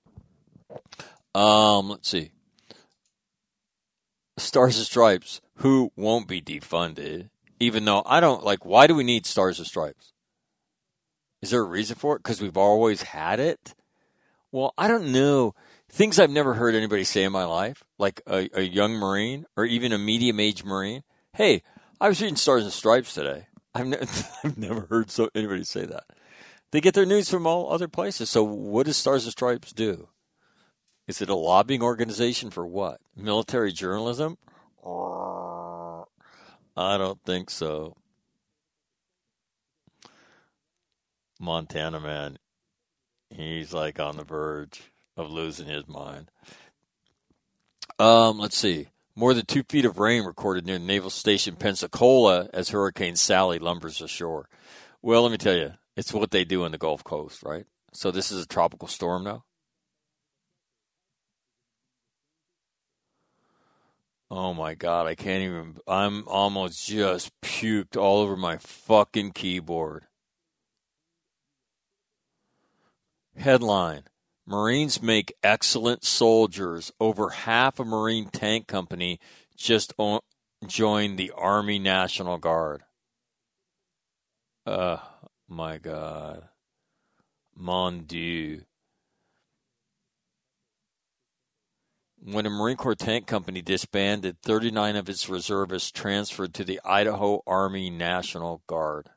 Let's see. Stars and Stripes, who won't be defunded, even though I don't, why do we need Stars and Stripes? Is there a reason for it? Because we've always had it? Well, I don't know. Things I've never heard anybody say in my life, like a young Marine or even a medium-aged Marine. Hey, I was reading Stars and Stripes today. I've never heard anybody say that. They get their news from all other places. So what does Stars and Stripes do? Is it a lobbying organization for what? Military journalism? I don't think so. Montana man, he's like on the verge of losing his mind. Let's see. More than 2 feet of rain recorded near Naval Station Pensacola as Hurricane Sally lumbers ashore. Well, let me tell you, it's what they do in the Gulf Coast, right? So this is a tropical storm now? Oh, my God. I can't even. I'm almost just puked all over my fucking keyboard. Headline. Marines make excellent soldiers. Over half a Marine tank company just joined the Army National Guard. My God. Mon Dieu. When a Marine Corps tank company disbanded, 39 of its reservists transferred to the Idaho Army National Guard.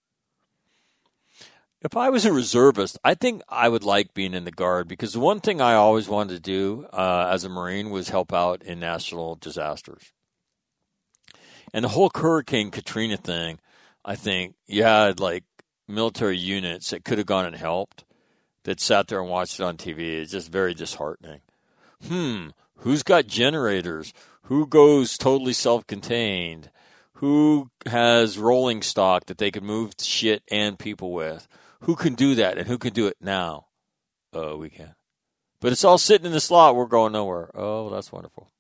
If I was a reservist, I think I would like being in the Guard because the one thing I always wanted to do as a Marine was help out in national disasters. And the whole Hurricane Katrina thing, I think you had like military units that could have gone and helped that sat there and watched it on TV. It's just very disheartening. Who's got generators? Who goes totally self-contained? Who has rolling stock that they can move shit and people with? Who can do that and who can do it now? We can. But it's all sitting in the slot. We're going nowhere. Oh, that's wonderful.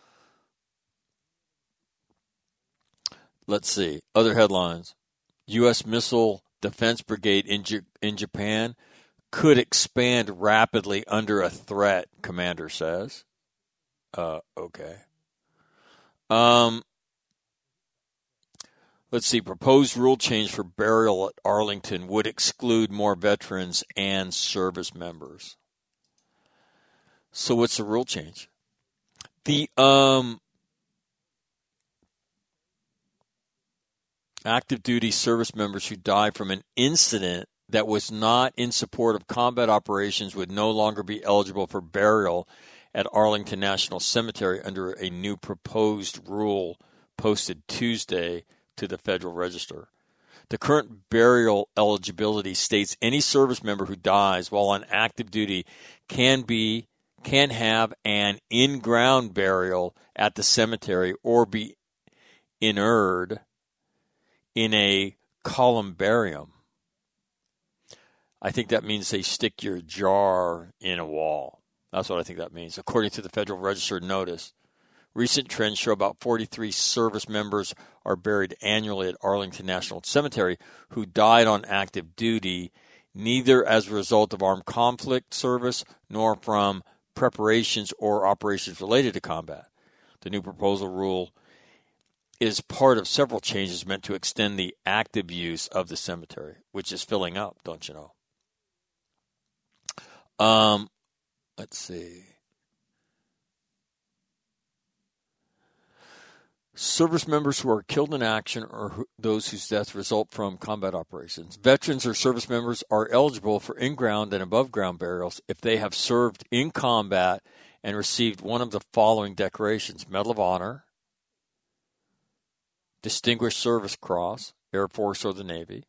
Let's see. Other headlines. U.S. Missile Defense Brigade in Japan could expand rapidly under a threat, commander says. Okay. Let's see. Proposed rule change for burial at Arlington would exclude more veterans and service members. So what's the rule change? The active duty service members who die from an incident that was not in support of combat operations would no longer be eligible for burial at Arlington National Cemetery under a new proposed rule posted Tuesday to the Federal Register. The current burial eligibility states any service member who dies while on active duty can have an in-ground burial at the cemetery or be interred in a columbarium. I think that means they stick your jar in a wall. That's what I think that means. According to the Federal Register notice, recent trends show about 43 service members are buried annually at Arlington National Cemetery who died on active duty, neither as a result of armed conflict service nor from preparations or operations related to combat. The new proposal rule is part of several changes meant to extend the active use of the cemetery, which is filling up, don't you know? Let's see. Service members who are killed in action or those whose deaths result from combat operations. Veterans or service members are eligible for in-ground and above-ground burials if they have served in combat and received one of the following decorations: Medal of Honor, Distinguished Service Cross, Air Force or the Navy,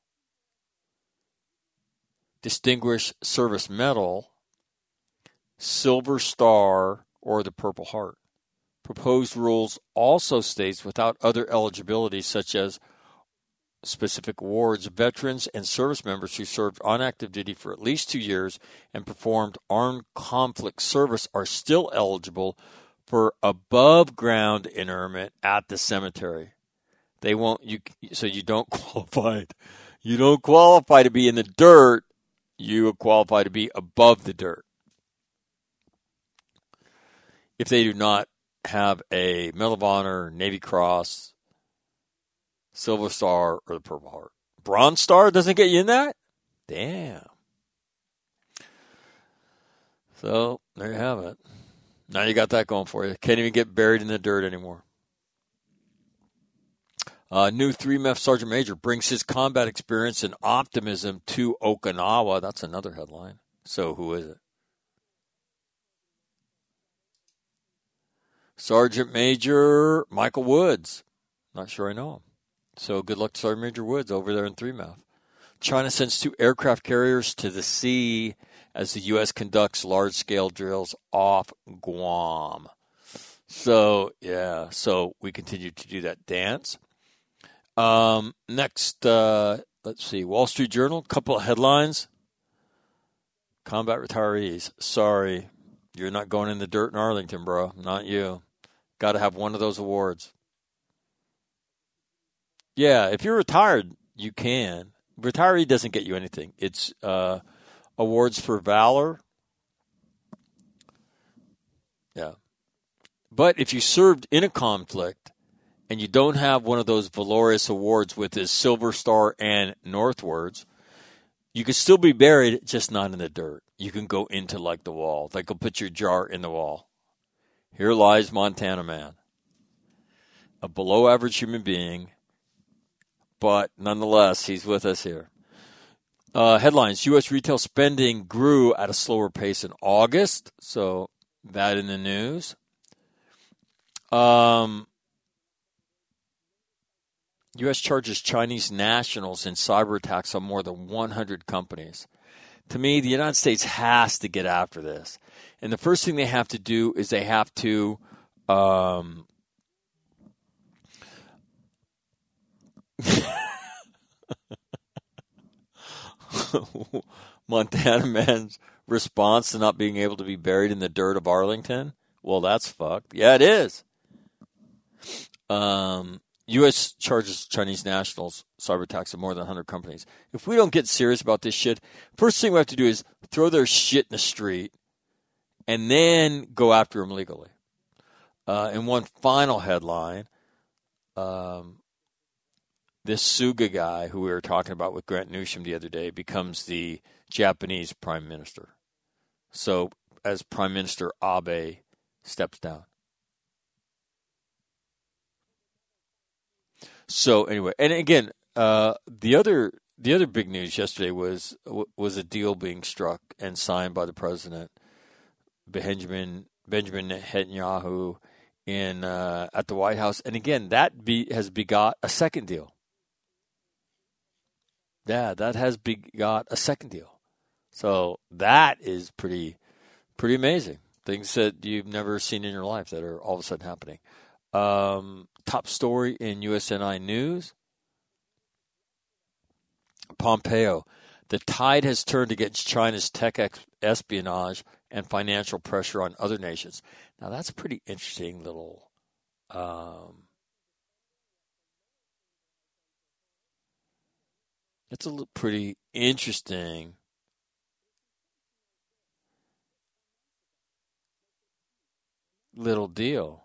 Distinguished Service Medal, Silver Star, or the Purple Heart. Proposed rules also states without other eligibilities such as specific awards, veterans and service members who served on active duty for at least 2 years and performed armed conflict service are still eligible for above ground interment at the cemetery. They won't so you don't qualify. You don't qualify to be in the dirt. You qualify to be above the dirt. If they do not have a Medal of Honor, Navy Cross, Silver Star, or the Purple Heart. Bronze Star doesn't get you in that? Damn. So, there you have it. Now you got that going for you. Can't even get buried in the dirt anymore. New 3MEF Sergeant Major brings his combat experience and optimism to Okinawa. That's another headline. So, who is it? Sergeant Major Michael Woods. Not sure I know him. So good luck to Sergeant Major Woods over there in 3MEF. China sends 2 aircraft carriers to the sea as the U.S. conducts large-scale drills off Guam. So, yeah, so we continue to do that dance. Next, let's see, Wall Street Journal, couple of headlines. Combat retirees, sorry, you're not going in the dirt in Arlington, bro. Not you. Got to have one of those awards. Yeah, if you're retired, you can. Retiree doesn't get you anything. It's awards for valor. Yeah. But if you served in a conflict and you don't have one of those valorous awards with his Silver Star and Northwards, you can still be buried, just not in the dirt. You can go into like the wall. They can put your jar in the wall. Here lies Montana Man. A below average human being, but nonetheless, he's with us here. Headlines, U.S. retail spending grew at a slower pace in August. So that in the news. U.S. charges Chinese nationals in cyber attacks on more than 100 companies. To me, the United States has to get after this. And the first thing they have to do is they have to Montana Man's response to not being able to be buried in the dirt of Arlington? Well, that's fucked. Yeah, it is. U.S. charges Chinese nationals cyber attacks on more than 100 companies. If we don't get serious about this shit, first thing we have to do is throw their shit in the street and then go after them legally. And one final headline, this Suga guy who we were talking about with Grant Newsham the other day becomes the Japanese prime minister. So as Prime Minister Abe steps down. So anyway, and again, the other big news yesterday was a deal being struck and signed by the president, Benjamin Netanyahu, in at the White House, and again that has begot a second deal. Yeah, that has begot a second deal. So that is pretty amazing. Things that you've never seen in your life that are all of a sudden happening. Top story in USNI News. Pompeo. The tide has turned against China's tech espionage and financial pressure on other nations. Now, that's a pretty interesting little that's a pretty interesting little deal.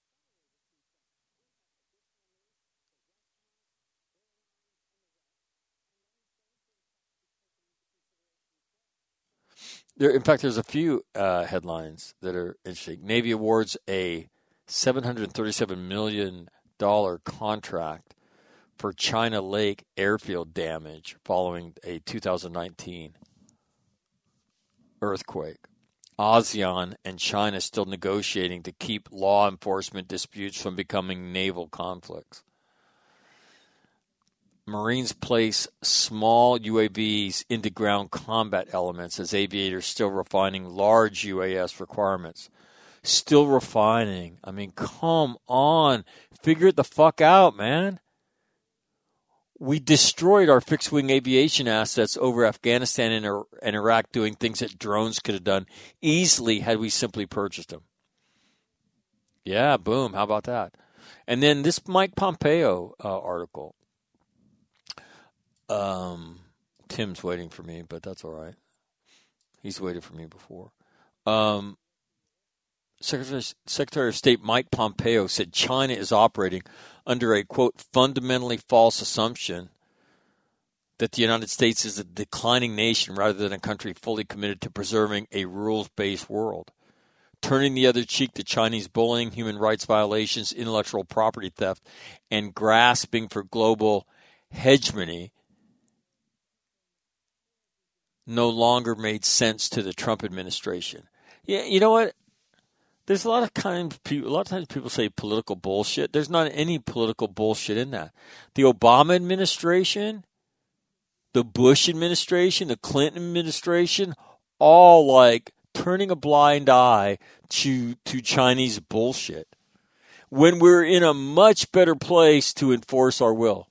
In fact, there's a few headlines that are interesting. Navy awards a $737 million contract for China Lake airfield damage following a 2019 earthquake. ASEAN and China still negotiating to keep law enforcement disputes from becoming naval conflicts. Marines place small UAVs into ground combat elements as aviators still refining large UAS requirements. Still refining. I mean, come on. Figure it the fuck out, man. We destroyed our fixed-wing aviation assets over Afghanistan and Iraq doing things that drones could have done easily had we simply purchased them. Yeah, boom. How about that? And then this Mike Pompeo article. Tim's waiting for me, but that's all right. He's waited for me before. Secretary of State Mike Pompeo said China is operating under a, quote, fundamentally false assumption that the United States is a declining nation rather than a country fully committed to preserving a rules-based world. Turning the other cheek to Chinese bullying, human rights violations, intellectual property theft, and grasping for global hegemony no longer made sense to the Trump administration. Yeah, you know what? There's a lot of times people say political bullshit. There's not any political bullshit in that. The Obama administration the Bush administration, the Clinton administration, all like turning a blind eye to Chinese bullshit when we're in a much better place to enforce our will.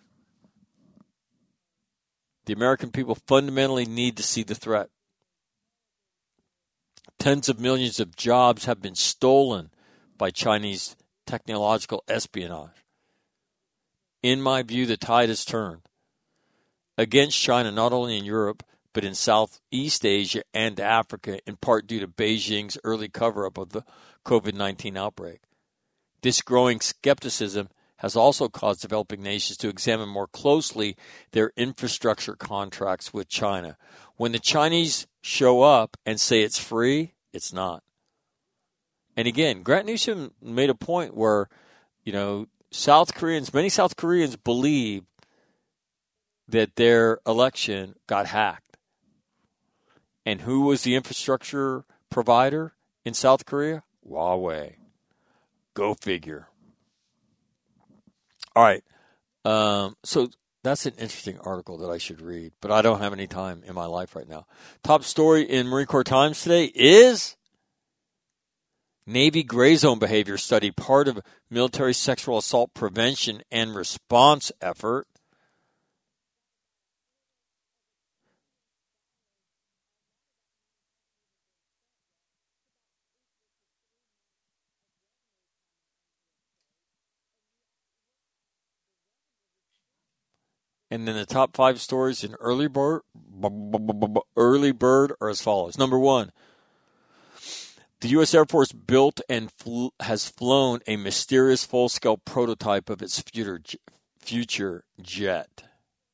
The American people fundamentally need to see the threat. Tens of millions of jobs have been stolen by Chinese technological espionage. In my view, the tide has turned against China, not only in Europe, but in Southeast Asia and Africa, in part due to Beijing's early cover-up of the COVID-19 outbreak. This growing skepticism has also caused developing nations to examine more closely their infrastructure contracts with China. When the Chinese show up and say it's free, it's not. And again, Grant Newsom made a point where, many South Koreans believe that their election got hacked. And who was the infrastructure provider in South Korea? Huawei. Go figure. All right. So that's an interesting article that I should read, but I don't have any time in my life right now. Top story in Marine Corps Times today is Navy gray zone behavior study, part of military sexual assault prevention and response effort. And then the top 5 stories in Early Bird are as follows. Number 1, the U.S. Air Force built and has flown a mysterious full-scale prototype of its future jet.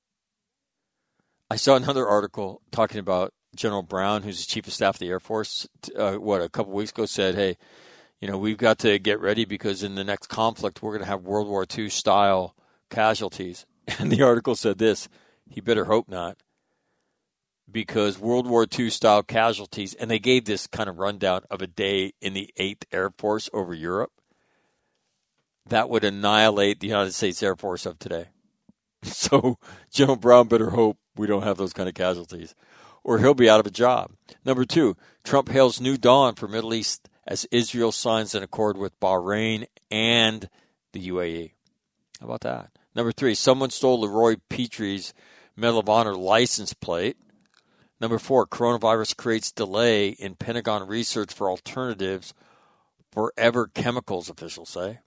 I saw another article talking about General Brown, who's the Chief of Staff of the Air Force, a couple weeks ago said, hey, we've got to get ready because in the next conflict we're going to have World War II style casualties. And the article said this, he better hope not, because World War II style casualties, and they gave this kind of rundown of a day in the 8th Air Force over Europe, that would annihilate the United States Air Force of today. So General Brown better hope we don't have those kind of casualties, or he'll be out of a job. Number 2, Trump hails new dawn for Middle East as Israel signs an accord with Bahrain and the UAE. How about that? Number 3, someone stole Leroy Petrie's Medal of Honor license plate. Number 4, coronavirus creates delay in Pentagon research for alternatives forever chemicals, officials say.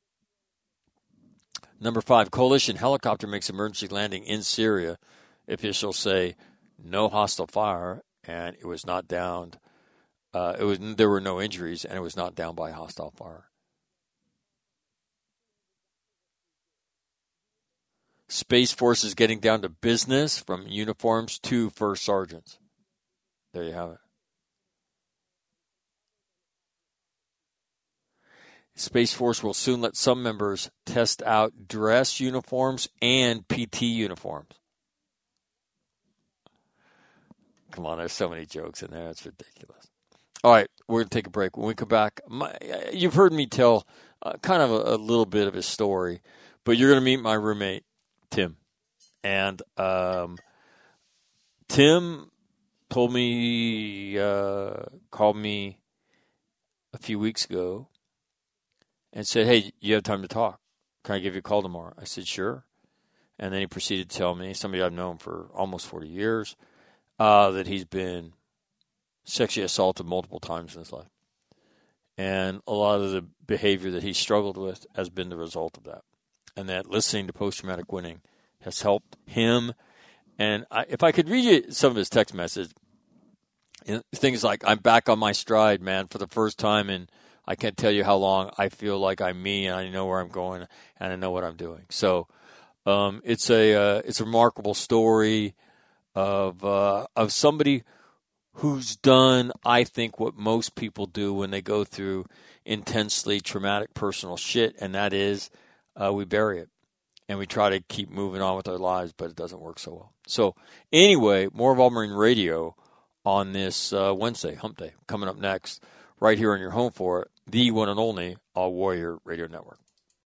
Number 5, coalition helicopter makes emergency landing in Syria. Officials say no hostile fire, and it was not downed. There were no injuries, and it was not downed by hostile fire. Space Force is getting down to business from uniforms to first sergeants. There you have it. Space Force will soon let some members test out dress uniforms and PT uniforms. Come on, there's so many jokes in there. It's ridiculous. All right, we're going to take a break. When we come back, you've heard me tell kind of a little bit of his story, but you're going to meet my roommate, Tim. And Tim told me, called me a few weeks ago and said, hey, you have time to talk. Can I give you a call tomorrow? I said, sure. And then he proceeded to tell me, somebody I've known for almost 40 years, that he's been sexually assaulted multiple times in his life. And a lot of the behavior that he struggled with has been the result of that. And that listening to Post-Traumatic Winning has helped him. And if I could read you some of his text message, things like, I'm back on my stride, man, for the first time, and I can't tell you how long. I feel like I'm me, and I know where I'm going, and I know what I'm doing. So it's a remarkable story of somebody who's done, I think, what most people do when they go through intensely traumatic personal shit, and that is we bury it. And we try to keep moving on with our lives, but it doesn't work so well. So anyway, more of All Marine Radio on this Wednesday, Hump Day, coming up next, right here on your home for it, the one and only All Warrior Radio Network.